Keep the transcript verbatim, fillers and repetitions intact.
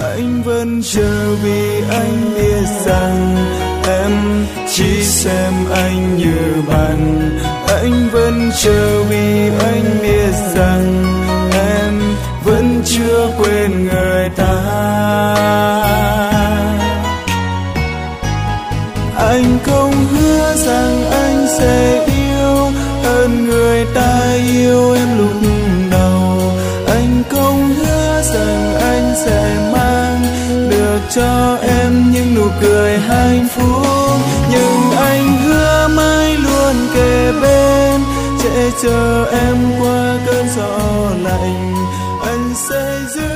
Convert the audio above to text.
Anh vẫn chờ vì anh biết rằng em chỉ xem anh như bạn. Anh vẫn chờ vì anh biết rằng em vẫn chưa quên người ta. Anh không hứa rằng anh sẽ yêu hơn người ta yêu em lúc đầu. Anh không hứa rằng anh sẽ mang được cho em những nụ cười hạnh phúc. Nhưng anh hứa mãi luôn kề bên, che chở em qua cơn gió lạnh. Anh sẽ giữ